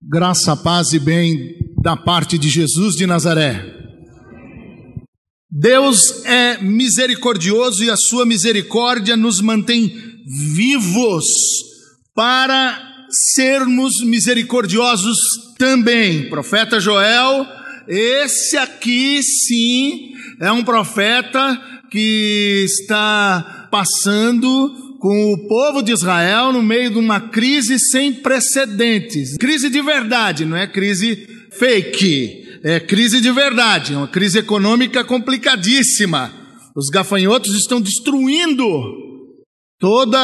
Graça, paz e bem da parte de Jesus de Nazaré. Deus é misericordioso e a sua misericórdia nos mantém vivos para sermos misericordiosos também. Profeta Joel, esse aqui sim é um profeta que está passando com o povo de Israel no meio de uma crise sem precedentes. Crise de verdade, não é crise fake, é crise de verdade, é uma crise econômica complicadíssima. Os gafanhotos estão destruindo toda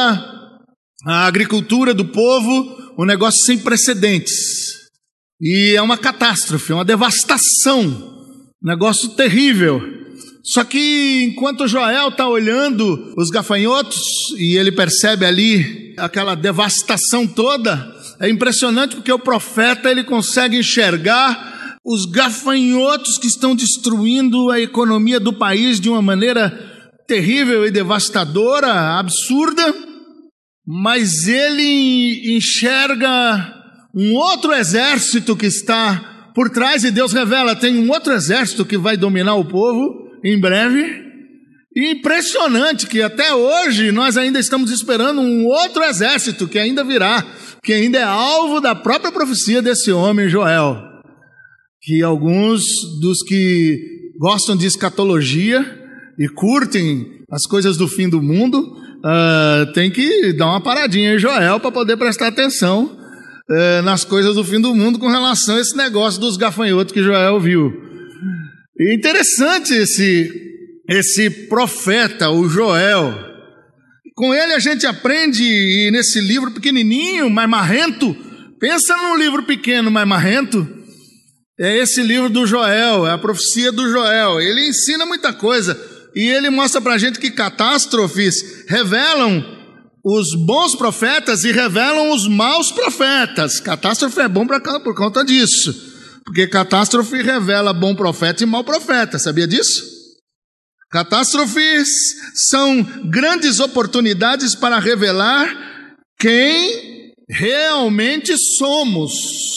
a agricultura do povo, um negócio sem precedentes. E é uma catástrofe, é uma devastação, um negócio terrível. Só que enquanto Joel está olhando os gafanhotos e ele percebe ali aquela devastação toda, é impressionante porque o profeta ele consegue enxergar os gafanhotos que estão destruindo a economia do país de uma maneira terrível e devastadora, absurda, mas ele enxerga um outro exército que está por trás e Deus revela, tem um outro exército que vai dominar o povo em breve. Impressionante que até hoje nós ainda estamos esperando um outro exército que ainda virá, que ainda é alvo da própria profecia desse homem Joel, que alguns dos que gostam de escatologia e curtem as coisas do fim do mundo tem que dar uma paradinha em Joel para poder prestar atenção nas coisas do fim do mundo com relação a esse negócio dos gafanhotos que Joel viu. E interessante esse profeta, o Joel. Com ele a gente aprende, e nesse livro pequenininho, mas marrento, pensa num livro pequeno, mas marrento, é esse livro do Joel, é a profecia do Joel. Ele ensina muita coisa, e ele mostra pra gente que catástrofes revelam os bons profetas e revelam os maus profetas. Catástrofe é bom por conta disso. Porque catástrofe revela bom profeta e mau profeta, sabia disso? Catástrofes são grandes oportunidades para revelar quem realmente somos.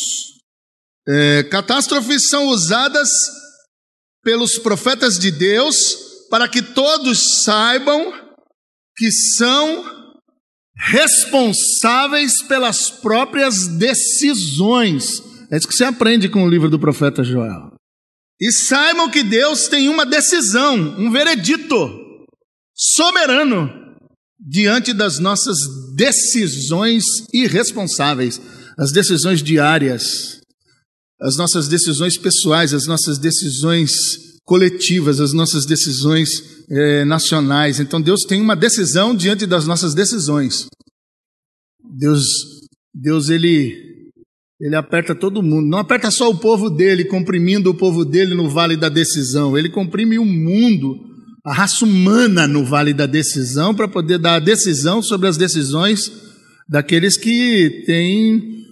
Catástrofes são usadas pelos profetas de Deus para que todos saibam que são responsáveis pelas próprias decisões. É isso que você aprende com o livro do profeta Joel. E saibam que Deus tem uma decisão, um veredito soberano diante das nossas decisões irresponsáveis, as decisões diárias, as nossas decisões pessoais, as nossas decisões coletivas, as nossas decisões nacionais. Então Deus tem uma decisão diante das nossas decisões. Deus ele aperta todo mundo, não aperta só o povo dele, comprimindo o povo dele no vale da decisão, ele comprime o mundo, a raça humana no vale da decisão, para poder dar a decisão sobre as decisões daqueles que têm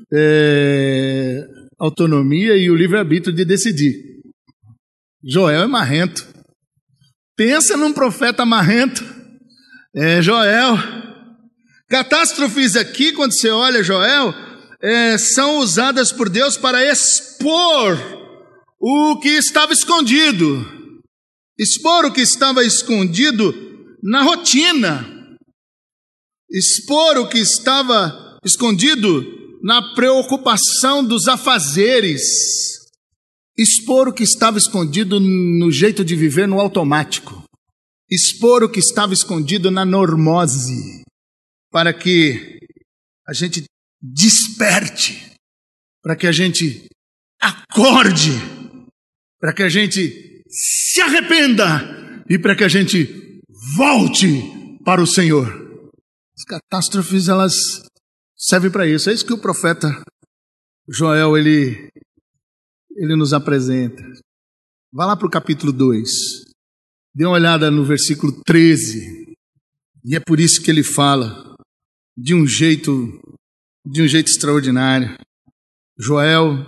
autonomia e o livre-arbítrio de decidir. Joel é marrento, pensa num profeta marrento, Joel. Catástrofes aqui, quando você olha Joel, são usadas por Deus para expor o que estava escondido. Expor o que estava escondido na rotina. Expor o que estava escondido na preocupação dos afazeres. Expor o que estava escondido no jeito de viver no automático. Expor o que estava escondido na normose. Para que a gente desperte, para que a gente acorde, para que a gente se arrependa e para que a gente volte para o Senhor. As catástrofes, elas servem para isso. É isso que o profeta Joel, ele nos apresenta. Vá lá para o capítulo 2. Dê uma olhada no versículo 13. E é por isso que ele fala de um jeito extraordinário. Joel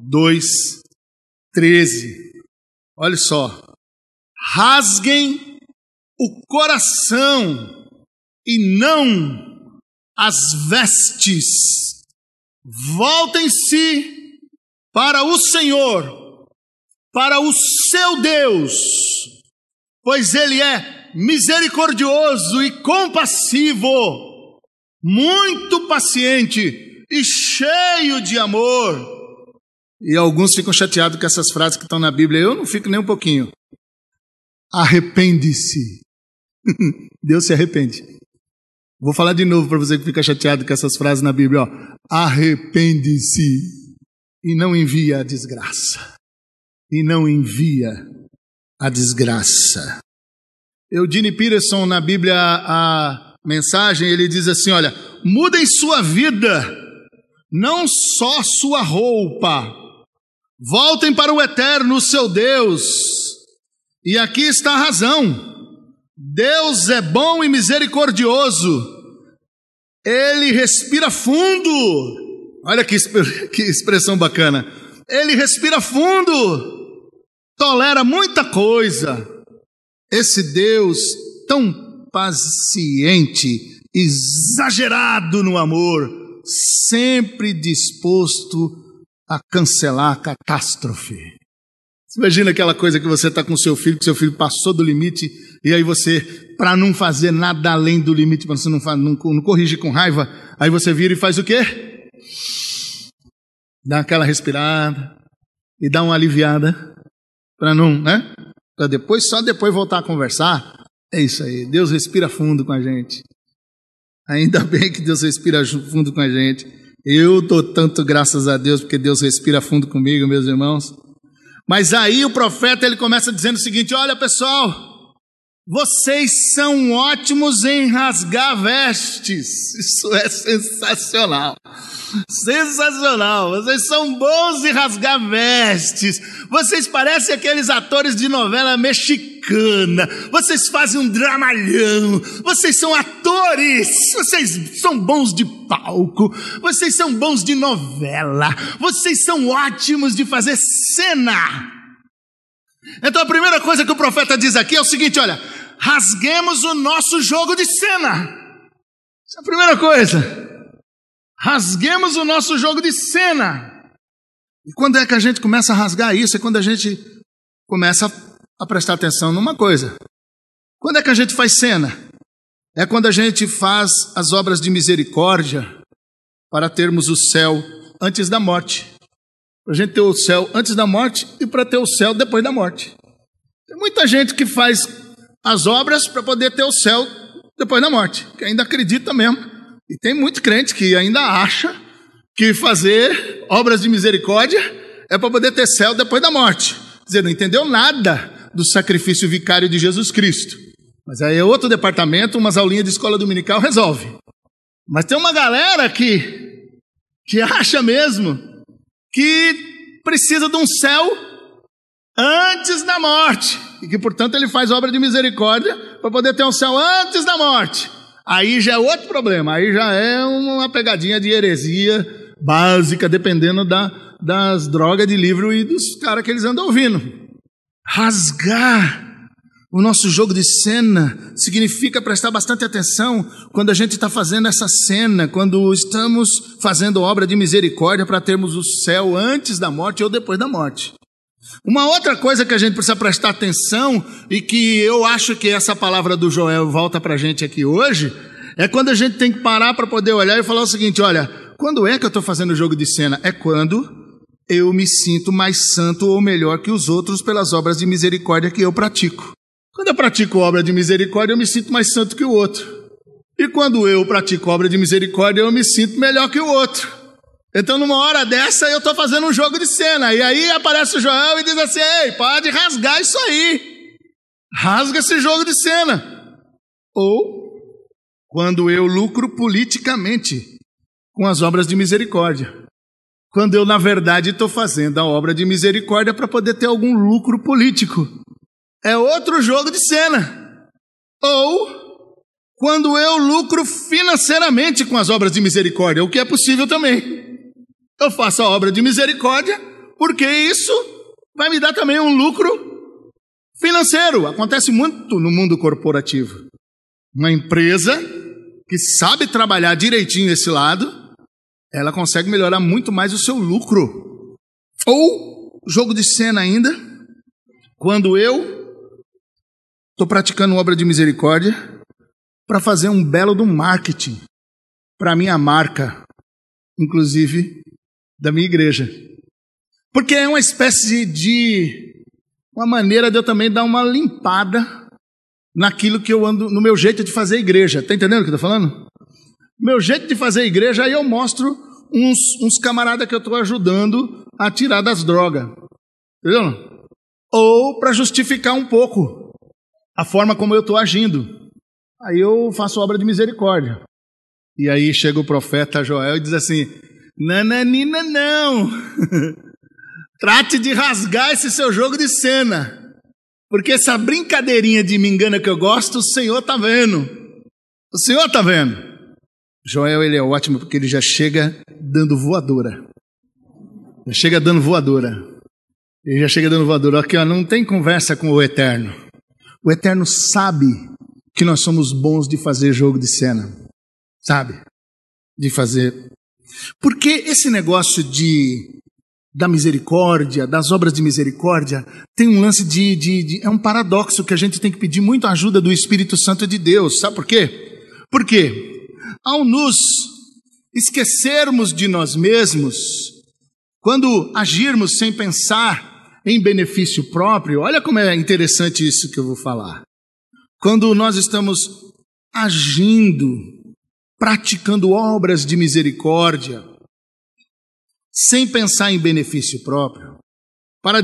2:13. Olha só. Rasguem o coração e não as vestes. Voltem-se para o Senhor, para o seu Deus, pois Ele é misericordioso e compassivo, muito paciente e cheio de amor. E alguns ficam chateados com essas frases que estão na Bíblia. Eu não fico nem um pouquinho. Arrepende-se. Deus se arrepende. Vou falar de novo para você que fica chateado com essas frases na Bíblia. Ó. Arrepende-se e não envia a desgraça. E não envia a desgraça. Eugene Peterson, na Bíblia, a mensagem, ele diz assim, olha, mudem sua vida, não só sua roupa. Voltem para o eterno, seu Deus. E aqui está a razão. Deus é bom e misericordioso. Ele respira fundo. Olha que expressão bacana. Ele respira fundo. Tolera muita coisa. Esse Deus tão paciente, exagerado no amor, sempre disposto a cancelar a catástrofe. Você imagina aquela coisa que você está com seu filho, que seu filho passou do limite, e aí você, para não fazer nada além do limite, para você não corrigir com raiva, aí você vira e faz o quê? Dá aquela respirada e dá uma aliviada, para não, né? Para depois, só depois voltar a conversar. É isso aí, Deus respira fundo com a gente. Ainda bem que Deus respira fundo com a gente. Eu dou tanto graças a Deus porque Deus respira fundo comigo, meus irmãos. Mas aí o profeta ele começa dizendo o seguinte: olha pessoal, vocês são ótimos em rasgar vestes. Isso é sensacional. Sensacional. Vocês são bons em rasgar vestes. Vocês parecem aqueles atores de novela mexicana. Vocês fazem um dramalhão. Vocês são atores. Vocês são bons de palco. Vocês são bons de novela. Vocês são ótimos de fazer cena. Então a primeira coisa que o profeta diz aqui é o seguinte: olha, rasguemos o nosso jogo de cena. Essa é a primeira coisa. Rasguemos o nosso jogo de cena. E quando é que a gente começa a rasgar isso? É quando a gente começa a prestar atenção numa coisa. Quando é que a gente faz cena? É quando a gente faz as obras de misericórdia para termos o céu antes da morte. Para a gente ter o céu antes da morte e para ter o céu depois da morte. Tem muita gente que faz as obras para poder ter o céu depois da morte, que ainda acredita mesmo. E tem muito crente que ainda acha que fazer obras de misericórdia é para poder ter céu depois da morte. Quer dizer, não entendeu nada do sacrifício vicário de Jesus Cristo. Mas aí é outro departamento, umas aulinhas de escola dominical resolve. Mas tem uma galera que acha mesmo que precisa de um céu antes da morte. E que, portanto, ele faz obra de misericórdia para poder ter um céu antes da morte. Aí já é outro problema, aí já é uma pegadinha de heresia básica, dependendo das drogas de livro e dos caras que eles andam ouvindo. Rasgar o nosso jogo de cena significa prestar bastante atenção quando a gente está fazendo essa cena, quando estamos fazendo obra de misericórdia para termos o céu antes da morte ou depois da morte. Uma outra coisa que a gente precisa prestar atenção e que eu acho que essa palavra do Joel volta para a gente aqui hoje, é quando a gente tem que parar para poder olhar e falar o seguinte: olha, quando é que eu estou fazendo o jogo de cena? É quando eu me sinto mais santo ou melhor que os outros pelas obras de misericórdia que eu pratico. Quando eu pratico obra de misericórdia, eu me sinto mais santo que o outro. E quando eu pratico obra de misericórdia, eu me sinto melhor que o outro. Então, numa hora dessa, eu estou fazendo um jogo de cena. E aí aparece o Joel e diz assim: ei, pode rasgar isso aí. Rasga esse jogo de cena. Ou, quando eu lucro politicamente com as obras de misericórdia. Quando eu, na verdade, estou fazendo a obra de misericórdia para poder ter algum lucro político. É outro jogo de cena. Ou, quando eu lucro financeiramente com as obras de misericórdia, o que é possível também. Eu faço a obra de misericórdia, porque isso vai me dar também um lucro financeiro. Acontece muito no mundo corporativo. Uma empresa que sabe trabalhar direitinho esse lado, ela consegue melhorar muito mais o seu lucro Ou, jogo de cena ainda, quando eu estou praticando obra de misericórdia para fazer um belo do marketing para a minha marca, inclusive da minha igreja. Porque é uma espécie de uma maneira de eu também dar uma limpada naquilo que eu ando, no meu jeito de fazer igreja. Está entendendo o que eu estou falando? Meu jeito de fazer igreja, aí eu mostro uns camaradas que eu estou ajudando a tirar das drogas. Entendeu? Ou para justificar um pouco a forma como eu estou agindo. Aí eu faço obra de misericórdia. E aí chega o profeta Joel e diz assim: nananina não, trate de rasgar esse seu jogo de cena, porque essa brincadeirinha de me engana que eu gosto, o Senhor está vendo. O Senhor está vendo. Joel, ele é ótimo porque ele já chega dando voadora. Já chega dando voadora. Ele já chega dando voadora. Aqui, ó, não tem conversa com o Eterno. O Eterno sabe que nós somos bons de fazer jogo de cena. Sabe? De fazer. Porque esse negócio da misericórdia, das obras de misericórdia, tem um lance é um paradoxo que a gente tem que pedir muito ajuda do Espírito Santo de Deus. Sabe por quê? Porque ao nos esquecermos de nós mesmos, quando agirmos sem pensar em benefício próprio, olha como é interessante isso que eu vou falar. Quando nós estamos agindo, praticando obras de misericórdia, sem pensar em benefício próprio, para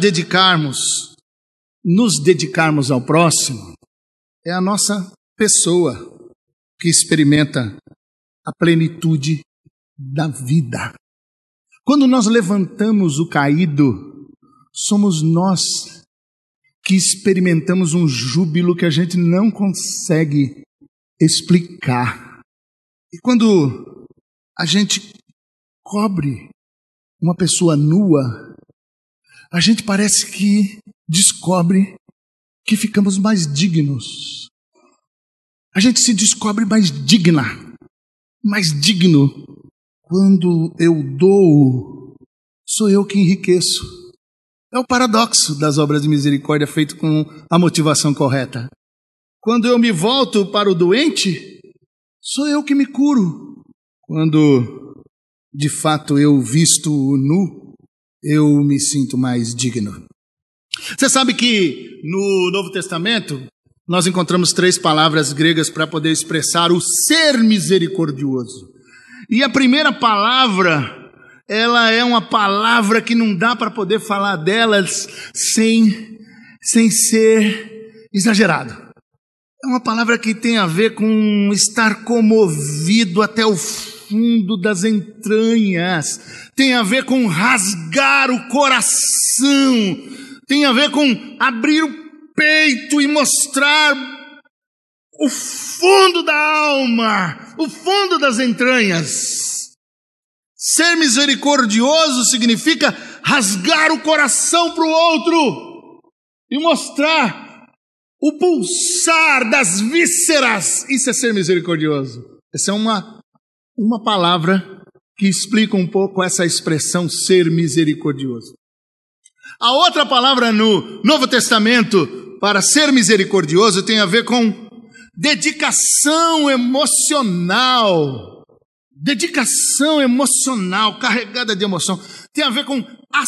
nos dedicarmos ao próximo, é a nossa pessoa que experimenta a plenitude da vida. Quando nós levantamos o caído, somos nós que experimentamos um júbilo que a gente não consegue explicar. E quando a gente cobre uma pessoa nua, a gente parece que descobre que ficamos mais dignos. A gente se descobre mais digna, mais digno. Quando eu dou, sou eu que enriqueço. É o paradoxo das obras de misericórdia feito com a motivação correta. Quando eu me volto para o doente, sou eu que me curo. Quando, de fato, eu visto o nu, eu me sinto mais digno. Você sabe que no Novo Testamento nós encontramos 3 palavras gregas para poder expressar o ser misericordioso. E a primeira palavra, ela é uma palavra que não dá para poder falar delas sem ser exagerado. É uma palavra que tem a ver com estar comovido até o fundo das entranhas. Tem a ver com rasgar o coração. Tem a ver com abrir o peito e mostrar o fundo da alma, o fundo das entranhas. Ser misericordioso significa rasgar o coração para o outro e mostrar o pulsar das vísceras. Isso é ser misericordioso. Essa é uma palavra que explica um pouco essa expressão ser misericordioso. A outra palavra no Novo Testamento para ser misericordioso tem a ver com dedicação emocional. Dedicação emocional, carregada de emoção. Tem a ver com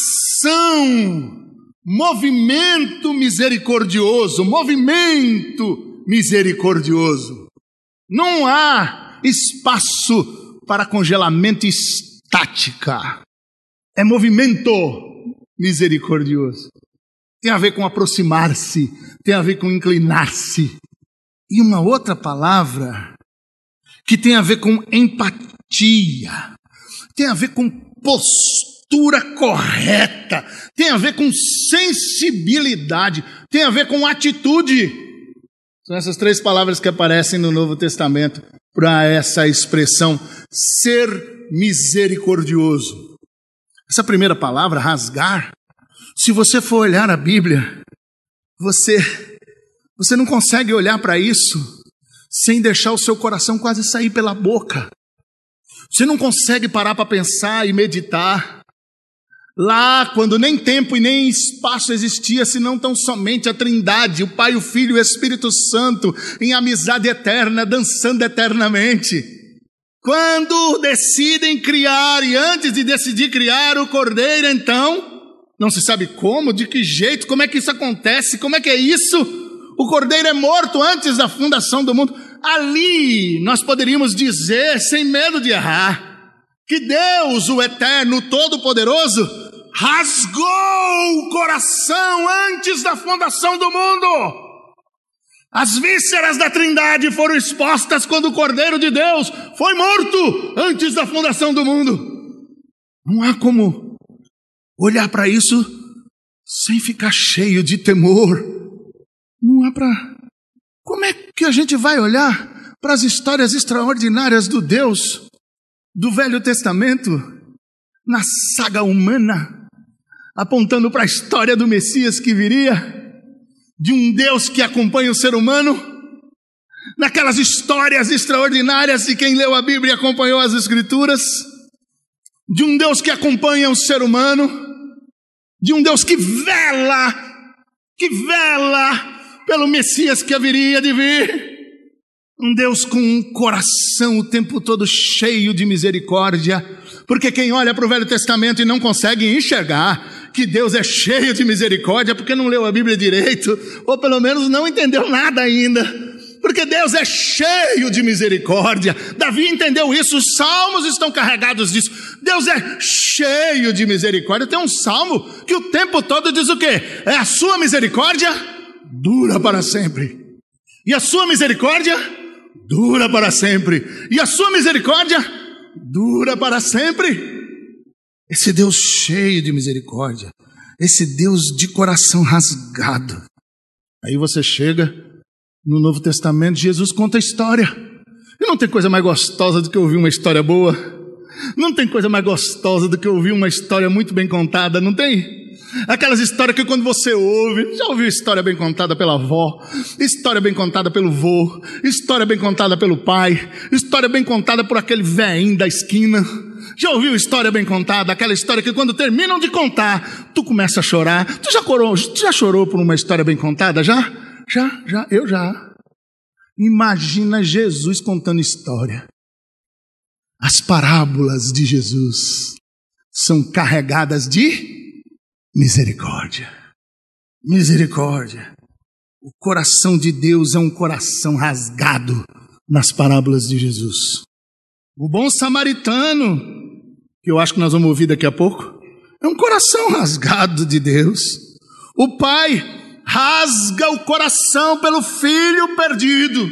ação, movimento misericordioso. Movimento misericordioso. Não há espaço para congelamento e estática. É movimento misericordioso. Tem a ver com aproximar-se, tem a ver com inclinar-se. E uma outra palavra que tem a ver com empatia, tem a ver com postura correta, tem a ver com sensibilidade, tem a ver com atitude. São essas 3 palavras que aparecem no Novo Testamento para essa expressão ser misericordioso. Essa primeira palavra, rasgar, se você for olhar a Bíblia, você não consegue olhar para isso sem deixar o seu coração quase sair pela boca. Você não consegue parar para pensar e meditar. Lá, quando nem tempo e nem espaço existia, senão tão somente a Trindade, o Pai, o Filho e o Espírito Santo, em amizade eterna, dançando eternamente. Quando decidem criar, e antes de decidir criar o Cordeiro, então, não se sabe como, de que jeito, como é que isso acontece, como é que é isso? O Cordeiro é morto antes da fundação do mundo. Ali nós poderíamos dizer, sem medo de errar, que Deus, o Eterno, o Todo-Poderoso, rasgou o coração antes da fundação do mundo. As vísceras da Trindade foram expostas quando o Cordeiro de Deus foi morto antes da fundação do mundo. Não há como olhar para isso sem ficar cheio de temor. Não há para... Como é que a gente vai olhar para as histórias extraordinárias do Deus do Velho Testamento, na saga humana, apontando para a história do Messias que viria, de um Deus que acompanha o ser humano, naquelas histórias extraordinárias de quem leu a Bíblia e acompanhou as Escrituras, de um Deus que acompanha o ser humano, de um Deus que vela pelo Messias que haveria de vir. Um Deus com um coração o tempo todo cheio de misericórdia, porque quem olha para o Velho Testamento e não consegue enxergar que Deus é cheio de misericórdia, porque não leu a Bíblia direito, ou pelo menos não entendeu nada ainda, porque Deus é cheio de misericórdia. Davi entendeu isso, os salmos estão carregados disso. Deus é cheio de misericórdia. Tem um salmo que o tempo todo diz o quê? É a sua misericórdia dura para sempre, e a sua misericórdia dura para sempre, e a sua misericórdia dura para sempre. Esse Deus cheio de misericórdia, esse Deus de coração rasgado. Aí você chega no Novo Testamento, Jesus conta a história, e não tem coisa mais gostosa do que ouvir uma história boa. Não tem coisa mais gostosa do que ouvir uma história muito bem contada, não tem? Aquelas histórias que quando você ouve, já ouviu história bem contada pela avó, história bem contada pelo vô, história bem contada pelo pai, história bem contada por aquele velhinho da esquina. Já ouviu história bem contada? Aquela história que quando terminam de contar, tu começa a chorar. Tu já chorou por uma história bem contada? Já, eu já. Imagina Jesus contando história. As parábolas de Jesus são carregadas de misericórdia. Misericórdia. O coração de Deus é um coração rasgado nas parábolas de Jesus. O bom samaritano, que eu acho que nós vamos ouvir daqui a pouco, é um coração rasgado de Deus. O pai rasga o coração pelo filho perdido.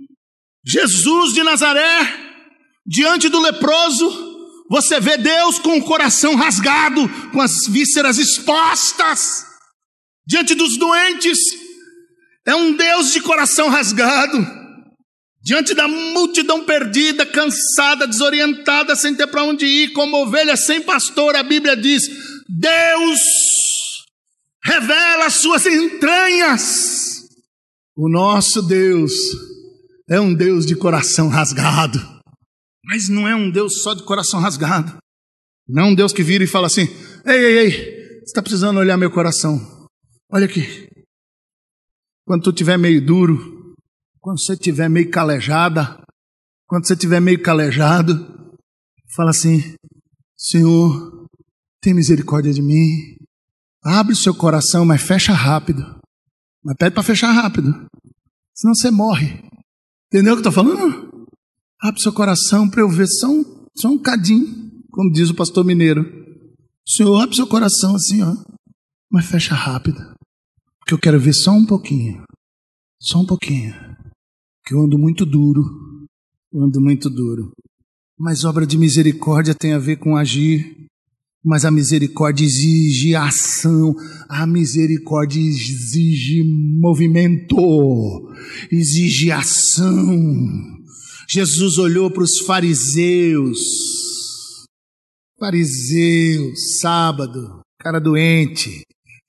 Jesus de Nazaré, diante do leproso, você vê Deus com o coração rasgado, com as vísceras expostas. Diante dos doentes, é um Deus de coração rasgado. Diante da multidão perdida, cansada, desorientada, sem ter para onde ir, como ovelha sem pastor, a Bíblia diz: Deus revela as suas entranhas. O nosso Deus é um Deus de coração rasgado. Mas não é um Deus só de coração rasgado. Não é um Deus que vira e fala assim: ei, você está precisando olhar meu coração. Olha aqui. Quando tu estiver meio duro, quando você estiver meio calejada, quando você estiver meio calejado, fala assim: Senhor, tem misericórdia de mim. Abre o seu coração, mas fecha rápido. Mas pede para fechar rápido, senão você morre. Entendeu o que eu estou falando? Abre seu coração para eu ver só um cadinho, como diz o pastor mineiro. Senhor, abre seu coração assim, ó, mas fecha rápido, porque eu quero ver só um pouquinho, que eu ando muito duro, mas obra de misericórdia tem a ver com agir, mas a misericórdia exige ação, a misericórdia exige movimento, exige ação. Jesus olhou para os fariseus, sábado, cara doente,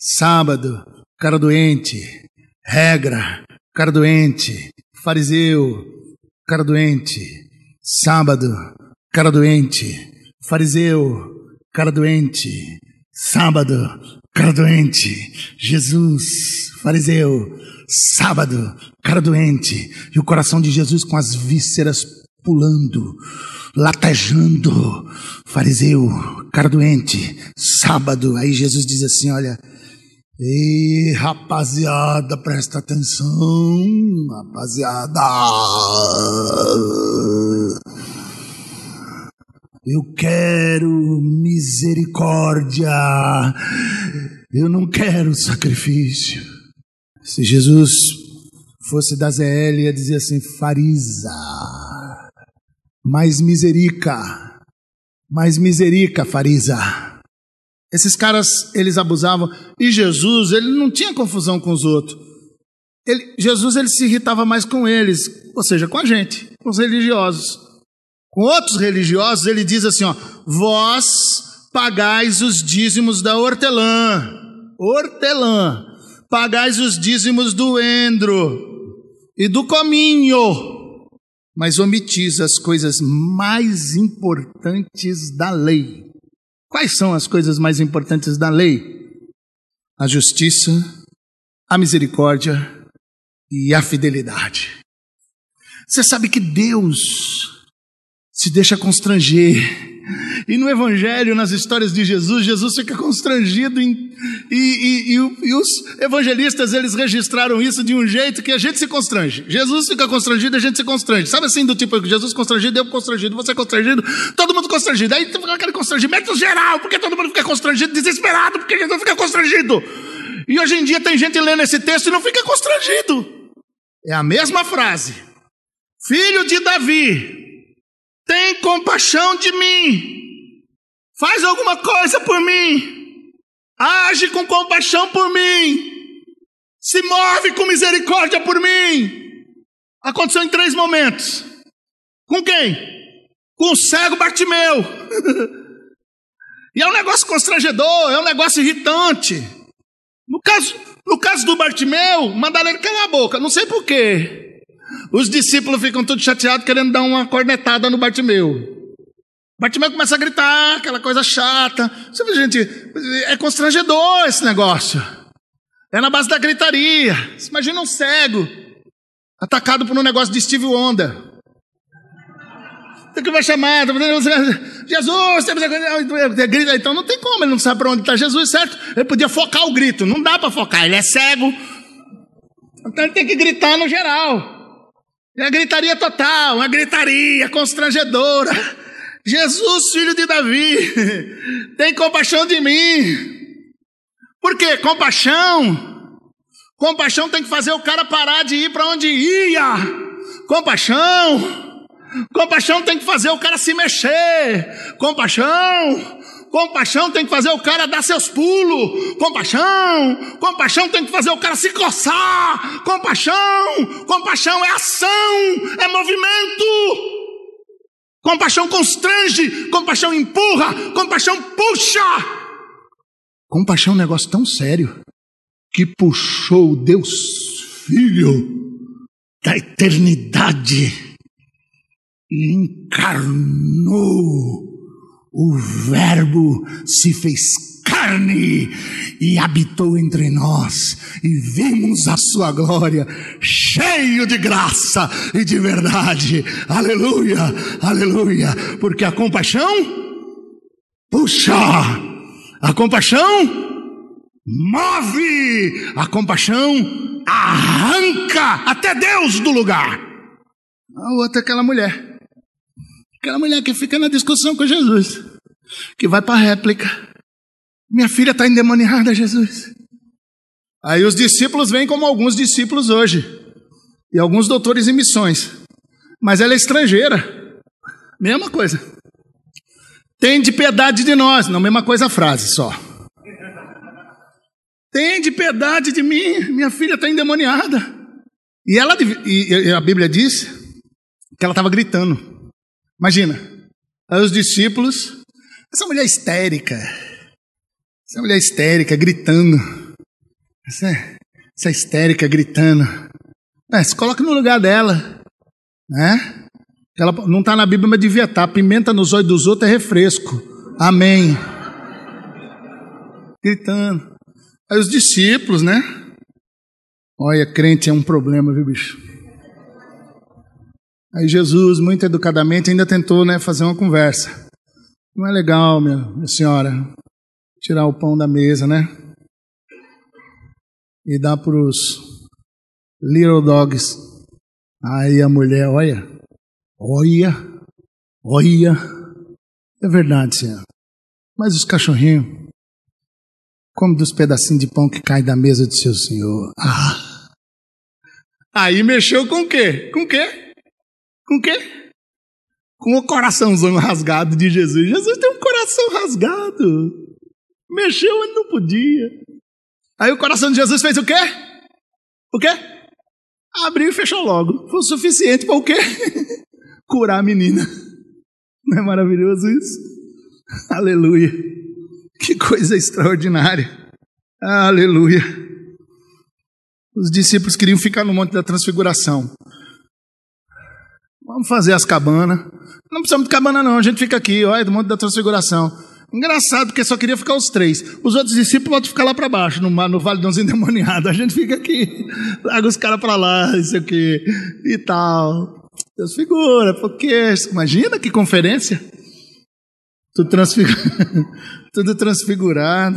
regra, cara doente, fariseu, cara doente, sábado, cara doente, fariseu, cara doente, sábado, cara doente. Jesus, fariseu, sábado, cara doente. E o coração de Jesus com as vísceras pulando, latejando. Fariseu, cara doente, sábado. Aí Jesus diz assim, olha, ei, rapaziada, presta atenção, rapaziada. Eu quero misericórdia, eu não quero sacrifício. Se Jesus fosse da ZL, ia dizer assim, farisa, mais miserica, farisa. Esses caras, eles abusavam, e Jesus, ele não tinha confusão com os outros. Jesus, ele se irritava mais com eles, ou seja, com a gente, com os religiosos. Com outros religiosos, ele diz assim, ó, vós pagais os dízimos da hortelã, pagais os dízimos do endro e do cominho, mas omitis as coisas mais importantes da lei. Quais são as coisas mais importantes da lei? A justiça, a misericórdia e a fidelidade. Você sabe que Deus se deixa constranger. E no Evangelho, nas histórias de Jesus, Jesus fica constrangido e os evangelistas, eles registraram isso de um jeito que a gente se constrange. Jesus fica constrangido, a gente se constrange. Sabe assim, do tipo, Jesus constrangido, eu constrangido, você constrangido, todo mundo constrangido. Aí fica aquele constrangimento geral, porque todo mundo fica constrangido, desesperado, porque Jesus fica constrangido. E hoje em dia tem gente lendo esse texto e não fica constrangido. É a mesma frase. Filho de Davi, tem compaixão de mim, faz alguma coisa por mim, age com compaixão por mim, se move com misericórdia por mim. Aconteceu em 3 momentos. Com quem? Com o cego Bartimeu. E é um negócio constrangedor, é um negócio irritante. No caso do Bartimeu, mandaram ele calar a boca, não sei por quê. Os discípulos ficam todos chateados, querendo dar uma cornetada no Bartimeu. Bartimeu começa a gritar, aquela coisa chata. Gente, é constrangedor esse negócio. É na base da gritaria. Você imagina um cego atacado por um negócio de Steve Wonder. Tem que vai chamar, Jesus, grita. Então não tem como, ele não sabe para onde está Jesus, certo? Ele podia focar o grito, não dá para focar, ele é cego. Então ele tem que gritar no geral. É a gritaria total, uma gritaria constrangedora. Jesus, filho de Davi, tem compaixão de mim. Por quê? Compaixão tem que fazer o cara parar de ir para onde ia. Compaixão tem que fazer o cara se mexer. Compaixão tem que fazer o cara dar seus pulos. Compaixão tem que fazer o cara se coçar. Compaixão é ação, é movimento. Compaixão constrange, compaixão empurra, compaixão puxa. Compaixão é um negócio tão sério que puxou Deus Filho da eternidade e encarnou. O Verbo se fez carne e habitou entre nós, e vimos a sua glória, cheio de graça e de verdade. Aleluia, aleluia. Porque a compaixão puxa, a compaixão move, a compaixão arranca até Deus do lugar. A outra é aquela mulher que fica na discussão com Jesus, que vai para a réplica. Minha filha está endemoniada, Jesus. Aí os discípulos vêm como alguns discípulos hoje, e alguns doutores em missões, mas ela é estrangeira. Mesma coisa. Tende piedade de nós. Não, mesma coisa a frase só. Tende piedade de mim, minha filha está endemoniada. E a Bíblia diz que ela estava gritando. Imagina, aí os discípulos, essa mulher histérica, gritando, essa histérica gritando, se coloca no lugar dela, né? Ela não está na Bíblia, mas devia estar. Pimenta nos olhos dos outros é refresco, amém. gritando. Aí os discípulos, né? Olha, crente é um problema, viu, bicho? Aí Jesus, muito educadamente, ainda tentou, né, fazer uma conversa. Não é legal, minha senhora, tirar o pão da mesa, né? E dar para os little dogs. Aí a mulher, olha. É verdade, senhor. Mas os cachorrinhos comem dos pedacinhos de pão que caem da mesa do seu senhor. Aí mexeu com o quê? Com o quê? Com o coraçãozão rasgado de Jesus. Jesus tem um coração rasgado. Mexeu, ele não podia. Aí o coração de Jesus fez o quê? O quê? Abriu e fechou logo. Foi o suficiente para o quê? Curar a menina. Não é maravilhoso isso? Aleluia. Que coisa extraordinária. Aleluia. Os discípulos queriam ficar no Monte da Transfiguração. Vamos fazer as cabanas. Não precisamos de cabana não, a gente fica aqui, olha, do Monte da Transfiguração. Engraçado, porque só queria ficar os 3. Os outros discípulos podem ficar lá para baixo, no Vale dos Endemoniados. A gente fica aqui, larga os caras para lá, isso aqui e tal. Deus figura, porque imagina que conferência. Tudo transfigurado.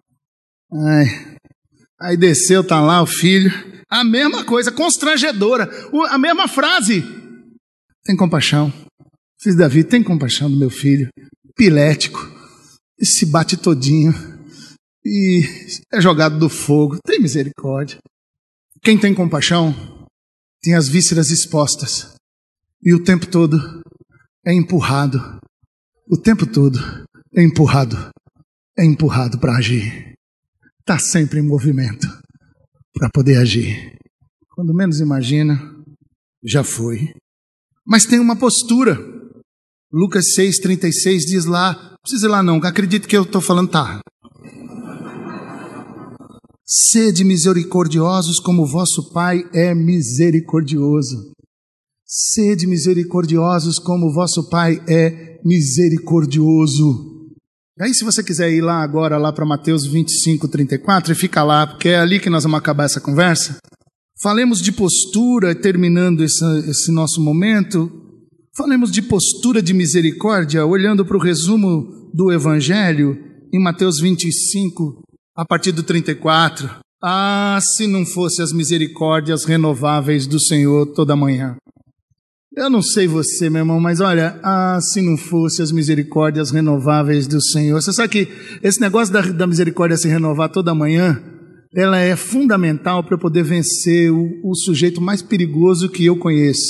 Aí desceu, tá lá o filho. A mesma coisa, constrangedora. A mesma frase. Tem compaixão. Fiz Davi, tem compaixão do meu filho. Pilético. E se bate todinho. E é jogado do fogo. Tem misericórdia. Quem tem compaixão tem as vísceras expostas. E o tempo todo é empurrado. O tempo todo é empurrado. É empurrado para agir. Está sempre em movimento para poder agir. Quando menos imagina, já foi. Mas tem uma postura. Lucas 6,36 diz lá, não precisa ir lá não, acredite que eu estou falando, tá. Sede misericordiosos como o vosso Pai é misericordioso. Sede misericordiosos como o vosso Pai é misericordioso. E aí se você quiser ir lá agora, lá para Mateus 25:34, e fica lá, porque é ali que nós vamos acabar essa conversa. Falemos de postura, terminando esse nosso momento. Falemos de postura de misericórdia, olhando para o resumo do Evangelho, em Mateus 25, a partir do 34. Se não fosse as misericórdias renováveis do Senhor toda manhã. Eu não sei você, meu irmão, mas olha, se não fosse as misericórdias renováveis do Senhor. Você sabe que esse negócio da misericórdia se renovar toda manhã, ela é fundamental para eu poder vencer o sujeito mais perigoso que eu conheço.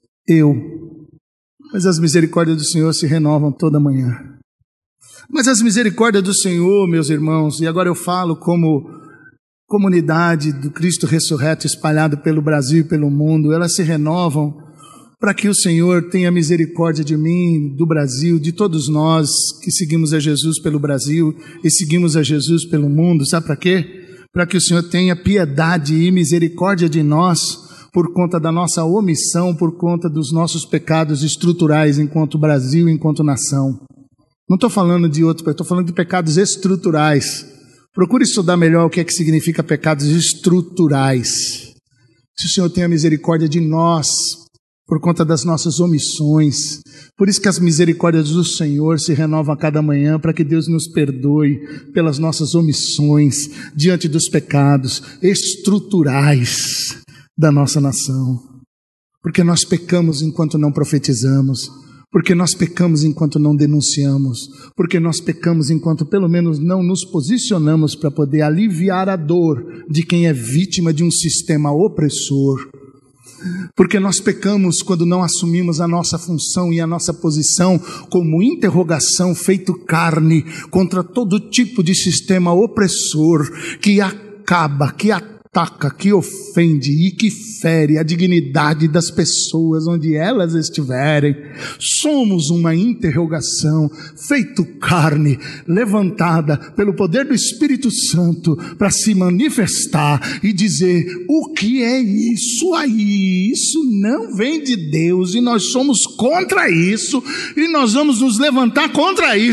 Mas as misericórdias do Senhor se renovam toda manhã. Mas as misericórdias do Senhor, meus irmãos, e agora eu falo como comunidade do Cristo ressurreto espalhado pelo Brasil e pelo mundo, elas se renovam para que o Senhor tenha misericórdia de mim, do Brasil, de todos nós que seguimos a Jesus pelo Brasil e seguimos a Jesus pelo mundo. Sabe para quê? Para que o Senhor tenha piedade e misericórdia de nós, por conta da nossa omissão, por conta dos nossos pecados estruturais enquanto Brasil, enquanto nação. Não estou falando de outros, estou falando de pecados estruturais. Procure estudar melhor o que é que significa pecados estruturais. Se o Senhor tenha misericórdia de nós, por conta das nossas omissões. Por isso que as misericórdias do Senhor se renovam a cada manhã, para que Deus nos perdoe pelas nossas omissões diante dos pecados estruturais da nossa nação. Porque nós pecamos enquanto não profetizamos, porque nós pecamos enquanto não denunciamos, porque nós pecamos enquanto pelo menos não nos posicionamos para poder aliviar a dor de quem é vítima de um sistema opressor. Porque nós pecamos quando não assumimos a nossa função e a nossa posição como interrogação feito carne contra todo tipo de sistema opressor que acaba, que ataca, que ofende e que fere a dignidade das pessoas onde elas estiverem. Somos uma interrogação feito carne, levantada pelo poder do Espírito Santo para se manifestar e dizer: o que é isso aí? Isso não vem de Deus e nós somos contra isso e nós vamos nos levantar contra isso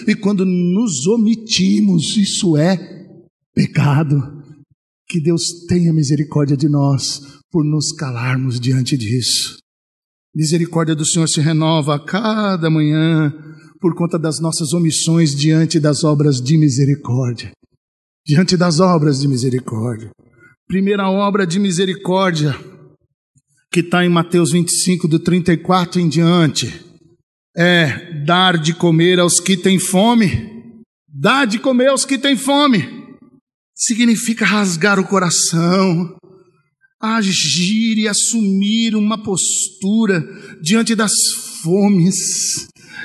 e quando nos omitimos, isso é pecado. Que Deus tenha misericórdia de nós por nos calarmos diante disso. Misericórdia do Senhor se renova a cada manhã por conta das nossas omissões diante das obras de misericórdia. Diante das obras de misericórdia. Primeira obra de misericórdia, que está em Mateus 25, do 34 em diante, é dar de comer aos que têm fome. Dar de comer aos que têm fome. Significa rasgar o coração, agir e assumir uma postura diante das fomes.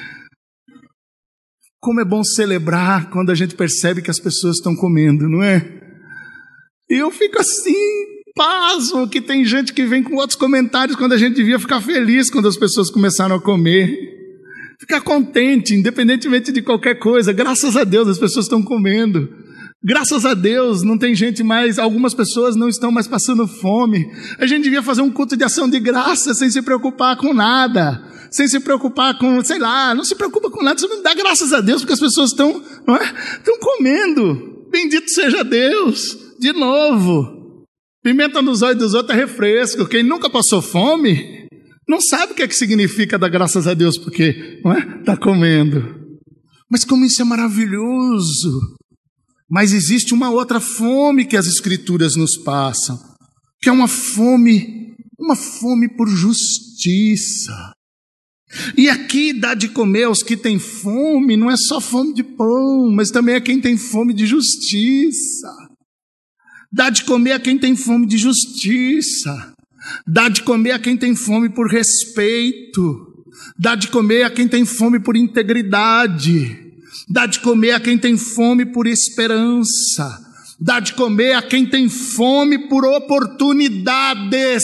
Como é bom celebrar quando a gente percebe que as pessoas estão comendo, não é? Eu fico assim, pasmo, que tem gente que vem com outros comentários quando a gente devia ficar feliz quando as pessoas começaram a comer. Ficar contente, independentemente de qualquer coisa. Graças a Deus as pessoas estão comendo. Graças a Deus não tem gente mais, algumas pessoas não estão mais passando fome. A gente devia fazer um culto de ação de graça sem se preocupar com nada. Sem se preocupar com, sei lá, não se preocupa com nada, só dá graças a Deus porque as pessoas estão, não é? Estão comendo. Bendito seja Deus. De novo. Pimenta nos olhos dos outros é refresco. Quem nunca passou fome não sabe o que é que significa dar graças a Deus porque, não é? Está comendo. Mas como isso é maravilhoso. Mas existe uma outra fome que as Escrituras nos passam, que é uma fome por justiça. E aqui dá de comer aos que têm fome, não é só fome de pão, mas também é quem tem fome de justiça. Dá de comer a quem tem fome de justiça. Dá de comer a quem tem fome por respeito. Dá de comer a quem tem fome por integridade. Dá de comer a quem tem fome por esperança. Dá de comer a quem tem fome por oportunidades.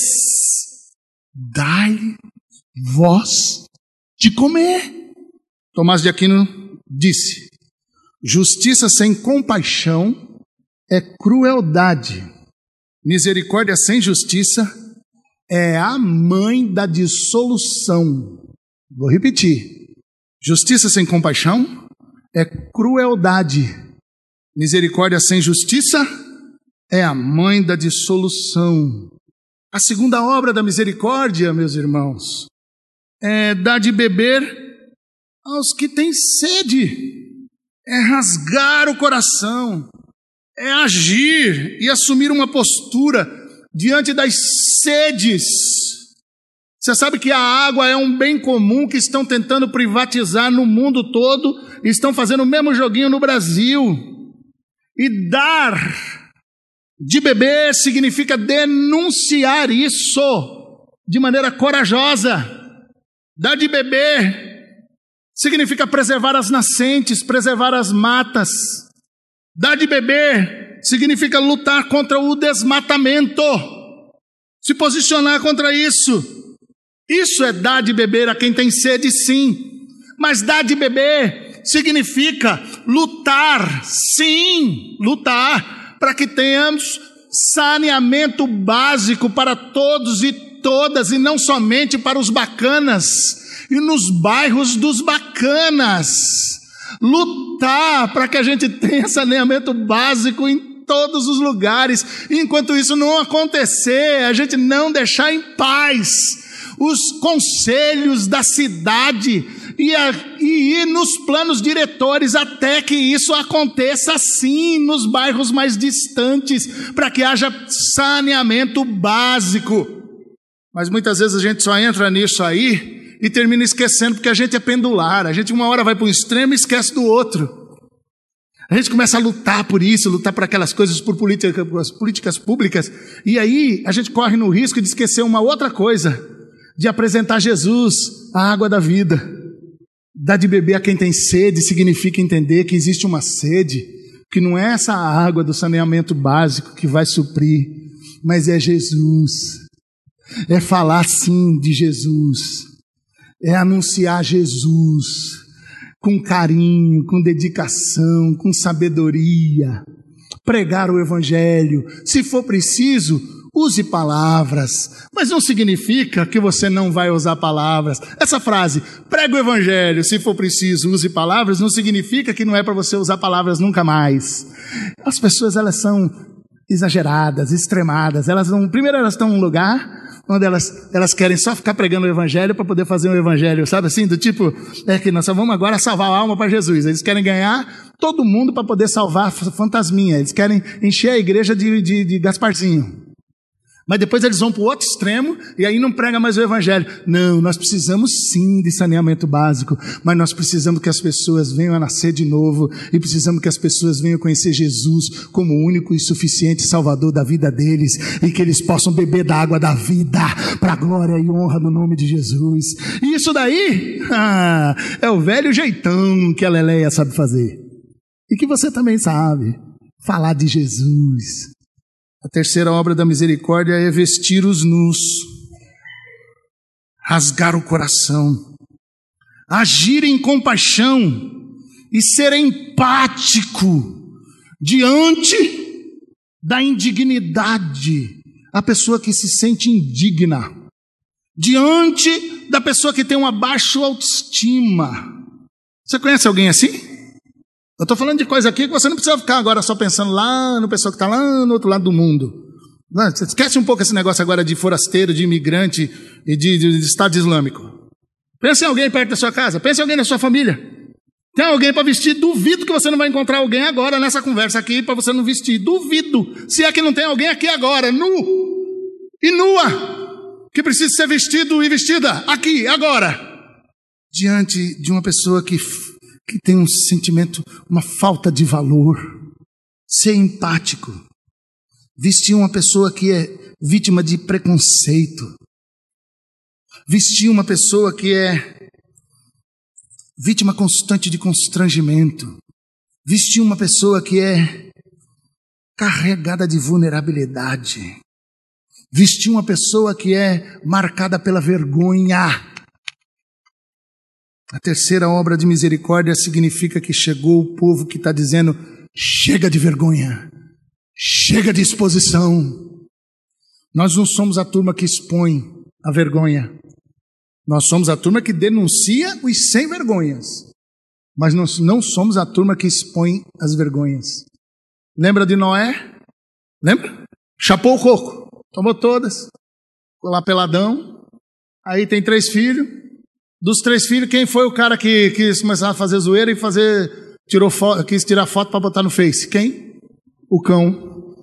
Dai vós de comer. Tomás de Aquino disse: justiça sem compaixão é crueldade. Misericórdia sem justiça é a mãe da dissolução. Vou repetir. Justiça sem compaixão é crueldade. Misericórdia sem justiça é a mãe da dissolução. A segunda obra da misericórdia, meus irmãos, é dar de beber aos que têm sede. É rasgar o coração. É agir e assumir uma postura diante das sedes. Você sabe que a água é um bem comum que estão tentando privatizar no mundo todo, e estão fazendo o mesmo joguinho no Brasil. E dar de beber significa denunciar isso de maneira corajosa. Dar de beber significa preservar as nascentes, preservar as matas. Dar de beber significa lutar contra o desmatamento, se posicionar contra isso. Isso é dar de beber a quem tem sede, sim. Mas dar de beber significa lutar, sim, lutar, para que tenhamos saneamento básico para todos e todas, e não somente para os bacanas, e nos bairros dos bacanas. Lutar para que a gente tenha saneamento básico em todos os lugares. Enquanto isso não acontecer, a gente não deixar em paz os conselhos da cidade e ir nos planos diretores até que isso aconteça sim nos bairros mais distantes, para que haja saneamento básico. Mas muitas vezes a gente só entra nisso aí e termina esquecendo, porque a gente é pendular. A gente uma hora vai para um extremo e esquece do outro. A gente começa a lutar por isso, lutar por aquelas coisas, por políticas públicas, e aí a gente corre no risco de esquecer uma outra coisa, de apresentar Jesus, a água da vida. Dar de beber a quem tem sede significa entender que existe uma sede, que não é essa água do saneamento básico que vai suprir, mas é Jesus. É falar sim de Jesus, é anunciar Jesus com carinho, com dedicação, com sabedoria, pregar o evangelho, se for preciso, use palavras, mas não significa que você não vai usar palavras. Essa frase, prega o evangelho, se for preciso, use palavras, não significa que não é para você usar palavras nunca mais. As pessoas, elas são exageradas, extremadas. Primeiro elas estão num lugar onde elas querem só ficar pregando o evangelho para poder fazer um evangelho, sabe assim? Do tipo, que nós só vamos agora salvar a alma para Jesus. Eles querem ganhar todo mundo para poder salvar a fantasminha. Eles querem encher a igreja de Gasparzinho. Mas depois eles vão para o outro extremo e aí não prega mais o evangelho. Não, nós precisamos sim de saneamento básico, mas nós precisamos que as pessoas venham a nascer de novo e precisamos que as pessoas venham conhecer Jesus como o único e suficiente salvador da vida deles e que eles possam beber da água da vida para a glória e honra no nome de Jesus. E isso daí é o velho jeitão que a Leleia sabe fazer e que você também sabe, falar de Jesus. A terceira obra da misericórdia é vestir os nus, rasgar o coração, agir em compaixão e ser empático diante da indignidade. A pessoa que se sente indigna, diante da pessoa que tem uma baixa autoestima. Você conhece alguém assim? Eu estou falando de coisa aqui que você não precisa ficar agora só pensando lá no pessoal que está lá no outro lado do mundo. Você esquece um pouco esse negócio agora de forasteiro, de imigrante e de Estado Islâmico. Pensa em alguém perto da sua casa, pensa em alguém na sua família. Tem alguém para vestir? Duvido que você não vai encontrar alguém agora nessa conversa aqui para você não vestir. Duvido. Se é que não tem alguém aqui agora, nu e nua, que precisa ser vestido e vestida aqui, agora, diante de uma pessoa que tem um sentimento, uma falta de valor. Ser empático. Vestir uma pessoa que é vítima de preconceito. Vestir uma pessoa que é vítima constante de constrangimento. Vestir uma pessoa que é carregada de vulnerabilidade. Vestir uma pessoa que é marcada pela vergonha. A terceira obra de misericórdia significa que chegou o povo que está dizendo, chega de vergonha, chega de exposição. Nós não somos a turma que expõe a vergonha. Nós somos a turma que denuncia os sem vergonhas. Mas nós não somos a turma que expõe as vergonhas. Lembra de Noé? Lembra? Chapou o coco, tomou todas, ficou lá peladão. Aí tem 3 filhos. Dos 3 filhos, quem foi o cara que quis começar a fazer zoeira e quis tirar foto para botar no Face? Quem? O cão.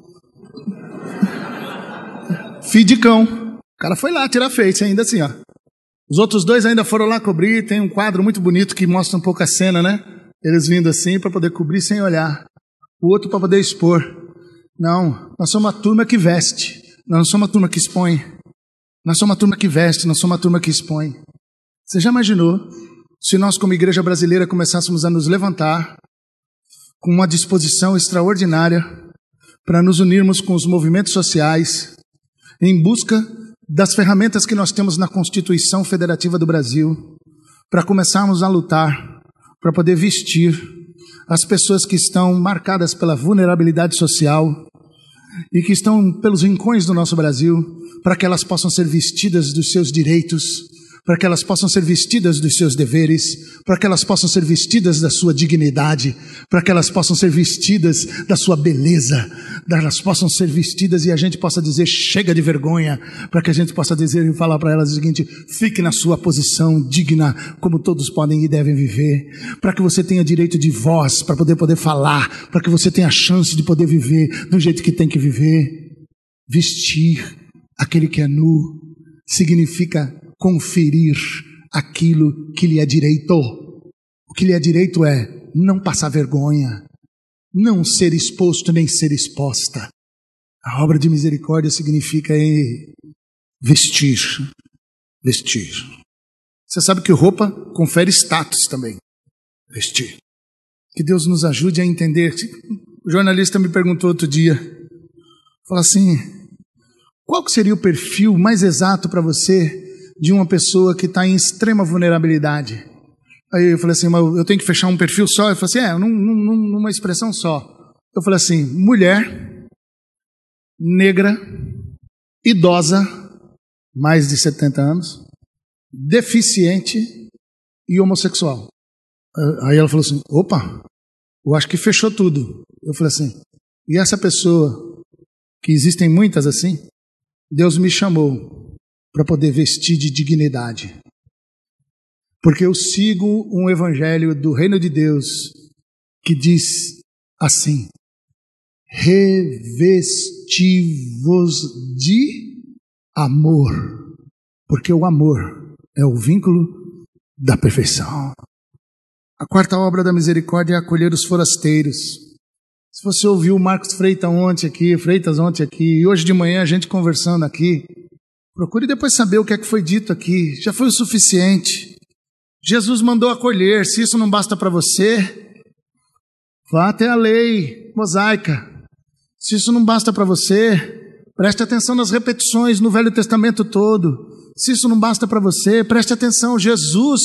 Filho de cão. O cara foi lá tirar Face ainda assim, ó. Os outros 2 ainda foram lá cobrir. Tem um quadro muito bonito que mostra um pouco a cena, né? Eles vindo assim para poder cobrir sem olhar. O outro para poder expor. Não, nós somos uma turma que veste. Nós não somos uma turma que expõe. Nós somos uma turma que veste, nós somos uma turma que expõe. Você já imaginou se nós como igreja brasileira começássemos a nos levantar com uma disposição extraordinária para nos unirmos com os movimentos sociais em busca das ferramentas que nós temos na Constituição Federativa do Brasil para começarmos a lutar para poder vestir as pessoas que estão marcadas pela vulnerabilidade social e que estão pelos rincões do nosso Brasil para que elas possam ser vestidas dos seus direitos, para que elas possam ser vestidas dos seus deveres, para que elas possam ser vestidas da sua dignidade, para que elas possam ser vestidas da sua beleza, elas possam ser vestidas e a gente possa dizer, chega de vergonha, para que a gente possa dizer e falar para elas o seguinte, fique na sua posição digna, como todos podem e devem viver, para que você tenha direito de voz, para poder falar, para que você tenha a chance de poder viver do jeito que tem que viver. Vestir aquele que é nu significa conferir aquilo que lhe é direito. O que lhe é direito é não passar vergonha, não ser exposto nem ser exposta. A obra de misericórdia significa vestir. Vestir. Você sabe que roupa confere status também. Vestir. Que Deus nos ajude a entender. O jornalista me perguntou outro dia, falou assim, qual que seria o perfil mais exato para você de uma pessoa que está em extrema vulnerabilidade? Aí eu falei assim, mas eu tenho que fechar um perfil só? Ele falou assim, numa expressão só. Eu falei assim, mulher, negra, idosa, mais de 70 anos, deficiente e homossexual. Aí ela falou assim, opa, eu acho que fechou tudo. Eu falei assim, e essa pessoa, que existem muitas assim, Deus me chamou para poder vestir de dignidade. Porque eu sigo um evangelho do reino de Deus que diz assim, revesti-vos de amor, porque o amor é o vínculo da perfeição. A quarta obra da misericórdia é acolher os forasteiros. Se você ouviu o Marcos Freitas ontem aqui, e hoje de manhã a gente conversando aqui, procure depois saber o que é que foi dito aqui, já foi o suficiente. Jesus mandou acolher, se isso não basta para você, vá até a lei mosaica. Se isso não basta para você, preste atenção nas repetições no Velho Testamento todo. Se isso não basta para você, preste atenção, Jesus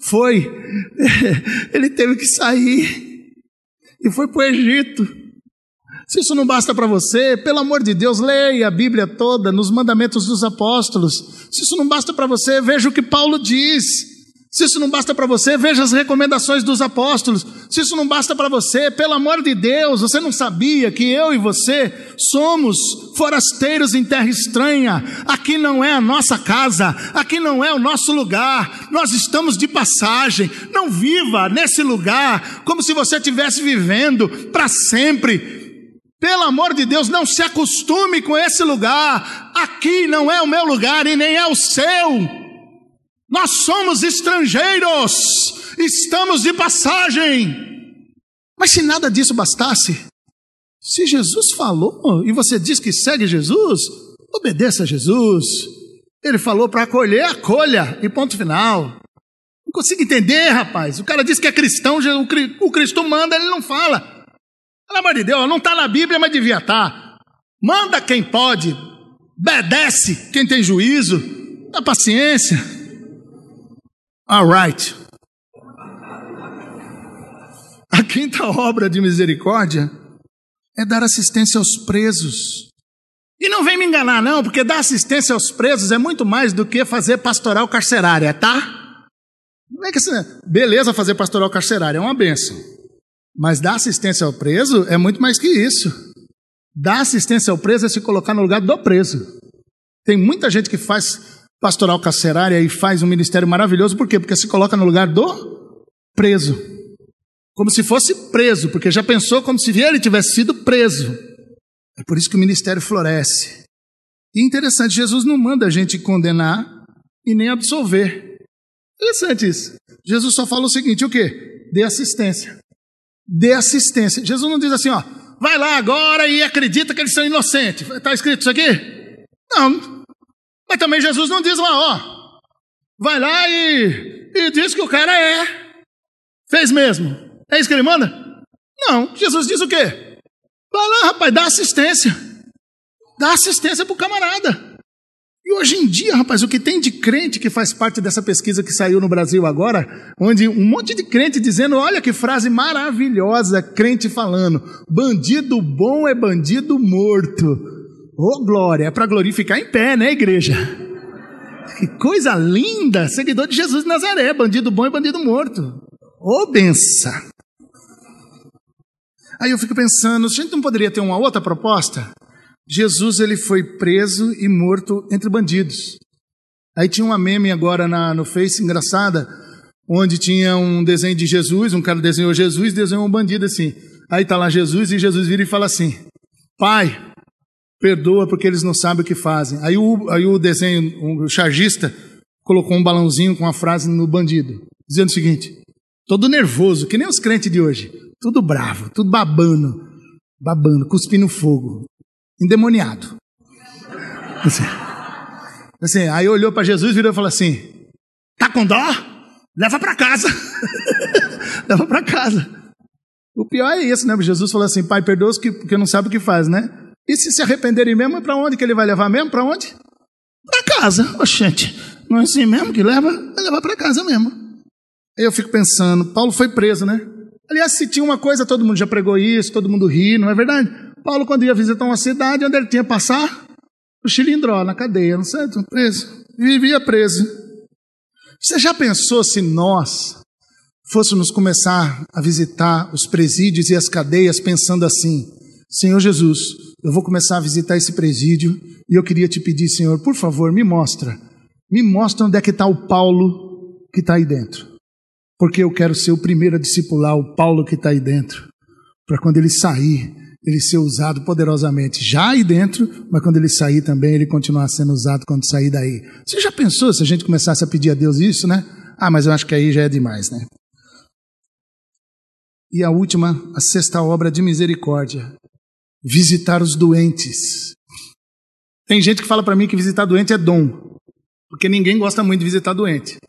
ele teve que sair e foi para o Egito. Se isso não basta para você, pelo amor de Deus, leia a Bíblia toda nos mandamentos dos apóstolos. Se isso não basta para você, veja o que Paulo diz. Se isso não basta para você, veja as recomendações dos apóstolos. Se isso não basta para você, pelo amor de Deus, você não sabia que eu e você somos forasteiros em terra estranha? Aqui não é a nossa casa, aqui não é o nosso lugar, nós estamos de passagem. Não viva nesse lugar como se você estivesse vivendo para sempre. Pelo amor de Deus, não se acostume com esse lugar. Aqui não é o meu lugar e nem é o seu. Nós somos estrangeiros, estamos de passagem. Mas se nada disso bastasse, se Jesus falou e você diz que segue Jesus, obedeça a Jesus. Ele falou para acolher, acolha, e ponto final. Não consigo entender, rapaz. O cara diz que é cristão, o Cristo manda, ele não fala. Pelo amor de Deus, não está na Bíblia, mas devia estar. Manda quem pode, obedece quem tem juízo, dá paciência. All right. A quinta obra de misericórdia é dar assistência aos presos. E não vem me enganar não, porque dar assistência aos presos é muito mais do que fazer pastoral carcerária, tá? Não é que beleza fazer pastoral carcerária, é uma bênção. Mas dar assistência ao preso é muito mais que isso. Dar assistência ao preso é se colocar no lugar do preso. Tem muita gente que faz pastoral carcerária e faz um ministério maravilhoso, por quê? Porque se coloca no lugar do preso, como se fosse preso, porque já pensou como se ele tivesse sido preso. É por isso que o ministério floresce. E interessante, Jesus não manda a gente condenar e nem absolver. Interessante isso. Jesus só fala o seguinte, o quê? Dê assistência. Dê assistência. Jesus não diz assim, ó, vai lá agora e acredita que eles são inocentes. Está escrito isso aqui? Não. Mas também Jesus não diz lá, ó, vai lá e diz que o cara fez mesmo. É isso que ele manda? Não, Jesus diz o quê? Vai lá, rapaz, dá assistência. Dá assistência pro camarada. E hoje em dia, rapaz, o que tem de crente que faz parte dessa pesquisa que saiu no Brasil agora, onde um monte de crente dizendo, olha que frase maravilhosa, crente falando, bandido bom é bandido morto. Ô, glória, é para glorificar em pé, né, igreja? Que coisa linda, seguidor de Jesus de Nazaré, bandido bom e bandido morto. Ô, benção. Aí eu fico pensando, a gente não poderia ter uma outra proposta? Jesus, ele foi preso e morto entre bandidos. Aí tinha uma meme agora no Face, engraçada, onde tinha um desenho de Jesus, um cara desenhou Jesus, desenhou um bandido assim. Aí tá lá Jesus e Jesus vira e fala assim, Pai, perdoa porque eles não sabem o que fazem. Aí o desenho, o chargista, colocou um balãozinho com a frase no bandido, dizendo o seguinte, todo nervoso, que nem os crentes de hoje, tudo bravo, tudo babando, cuspindo fogo, endemoniado. Assim, aí olhou para Jesus, virou e falou assim, tá com dó? Leva para casa. Leva para casa. O pior é isso, né? Jesus falou assim, Pai, perdoa-os porque não sabe o que faz, né? E se arrependerem mesmo, é para onde que ele vai levar mesmo? Para onde? Para casa. Oxente, não é assim mesmo que leva? Vai levar para casa mesmo. Aí eu fico pensando, Paulo foi preso, né? Aliás, se tinha uma coisa, todo mundo já pregou isso, todo mundo ri, não é verdade? Paulo, quando ia visitar uma cidade, onde ele tinha que passar? O Chilindró, na cadeia, não sei, preso. Vivia preso. Você já pensou se nós fôssemos começar a visitar os presídios e as cadeias pensando assim: Senhor Jesus, eu vou começar a visitar esse presídio e eu queria te pedir, Senhor, por favor, me mostra onde é que está o Paulo que está aí dentro. Porque eu quero ser o primeiro a discipular o Paulo que está aí dentro, para quando ele sair, ele ser usado poderosamente, já aí dentro, mas quando ele sair também, ele continuar sendo usado quando sair daí. Você já pensou se a gente começasse a pedir a Deus isso, né? Ah, mas eu acho que aí já é demais, né? E a última, a sexta obra de misericórdia: visitar os doentes. Tem gente que fala para mim que visitar doente é dom, porque ninguém gosta muito de visitar doente.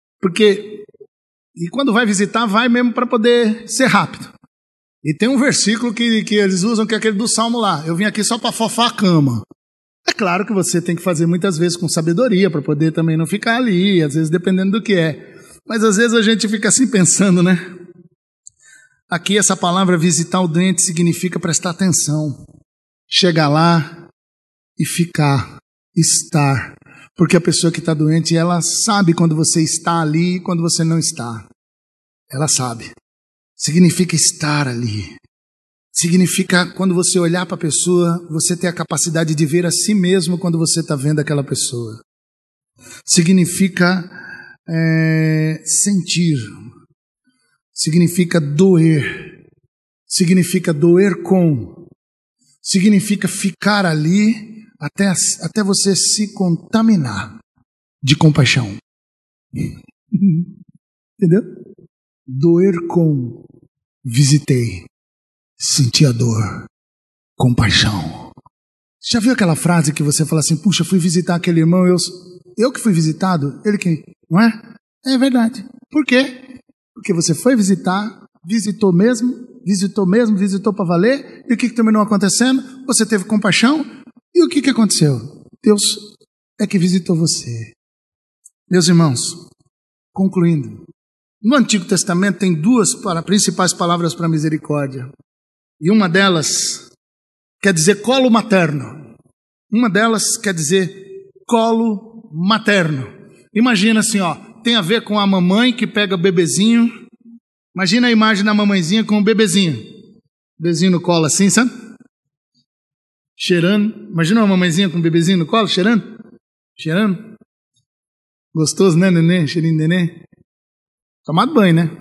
E quando vai visitar, vai mesmo para poder ser rápido. E tem um versículo que eles usam, que é aquele do Salmo lá: eu vim aqui só para fofar a cama. É claro que você tem que fazer muitas vezes com sabedoria, para poder também não ficar ali, às vezes dependendo do que é. Mas às vezes a gente fica assim pensando, né? Aqui essa palavra visitar o doente significa prestar atenção, chegar lá e ficar, estar. Porque a pessoa que está doente, ela sabe quando você está ali e quando você não está. Ela sabe. Significa estar ali. Significa, quando você olhar para a pessoa, você ter a capacidade de ver a si mesmo quando você está vendo aquela pessoa. Significa sentir. Significa doer. Significa doer com. Significa ficar ali até você se contaminar de compaixão. Entendeu? Doer com. Visitei. Senti a dor. Compaixão. Já viu aquela frase que você fala assim: puxa, fui visitar aquele irmão, eu que fui visitado, ele que. Não é? É verdade. Por quê? Porque você foi visitar, visitou visitou para valer, e o que terminou acontecendo? Você teve compaixão, e o que aconteceu? Deus é que visitou você. Meus irmãos, concluindo, no Antigo Testamento tem duas principais palavras para misericórdia, e uma delas quer dizer colo materno. Uma delas quer dizer colo materno. Imagina assim, tem a ver com a mamãe que pega o bebezinho. Imagina a imagem da mamãezinha com o bebezinho. Bebezinho no colo assim, sabe? Cheirando. Imagina uma mamãezinha com o bebezinho no colo, cheirando. Cheirando. Gostoso, né, neném? Cheirinho de neném. Tomado banho, né?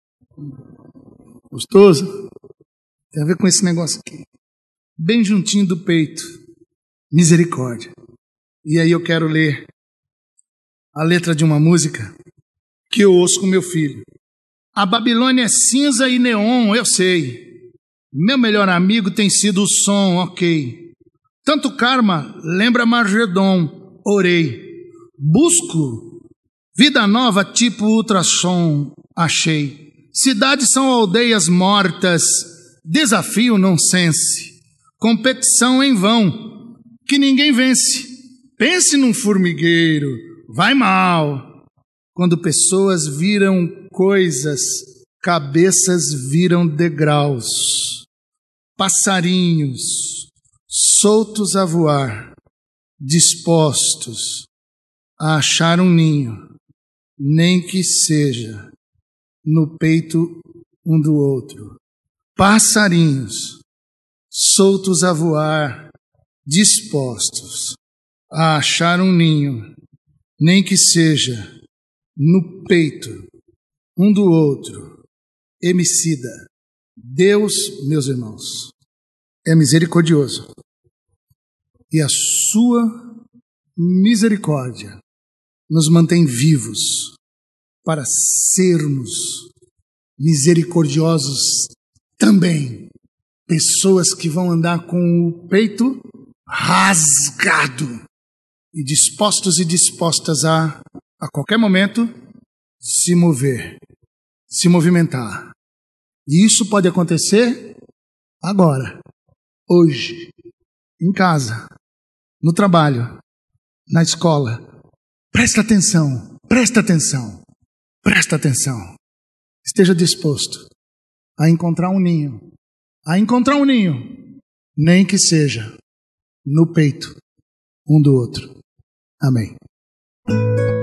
Gostoso. Tem a ver com esse negócio aqui. Bem juntinho do peito. Misericórdia. E aí eu quero ler a letra de uma música que eu ouço com meu filho. A Babilônia é cinza e neon, eu sei. Meu melhor amigo tem sido o som, ok. Tanto karma lembra Margedon, orei. Busco vida nova tipo ultrassom, achei. Cidades são aldeias mortas, desafio nonsense. Competição em vão, que ninguém vence. Pense num formigueiro, vai mal. Quando pessoas viram coisas, cabeças viram degraus. Passarinhos, soltos a voar, dispostos a achar um ninho, nem que seja no peito um do outro. Passarinhos, soltos a voar, dispostos a achar um ninho, nem que seja no peito um do outro. Emicida. Deus, meus irmãos, é misericordioso, e a sua misericórdia nos mantém vivos para sermos misericordiosos também. Pessoas que vão andar com o peito rasgado e dispostas a qualquer momento se mover, se movimentar. E isso pode acontecer agora, hoje, em casa, no trabalho, na escola. Presta atenção, presta atenção, presta atenção. Esteja disposto a encontrar um ninho, nem que seja no peito um do outro. Amém.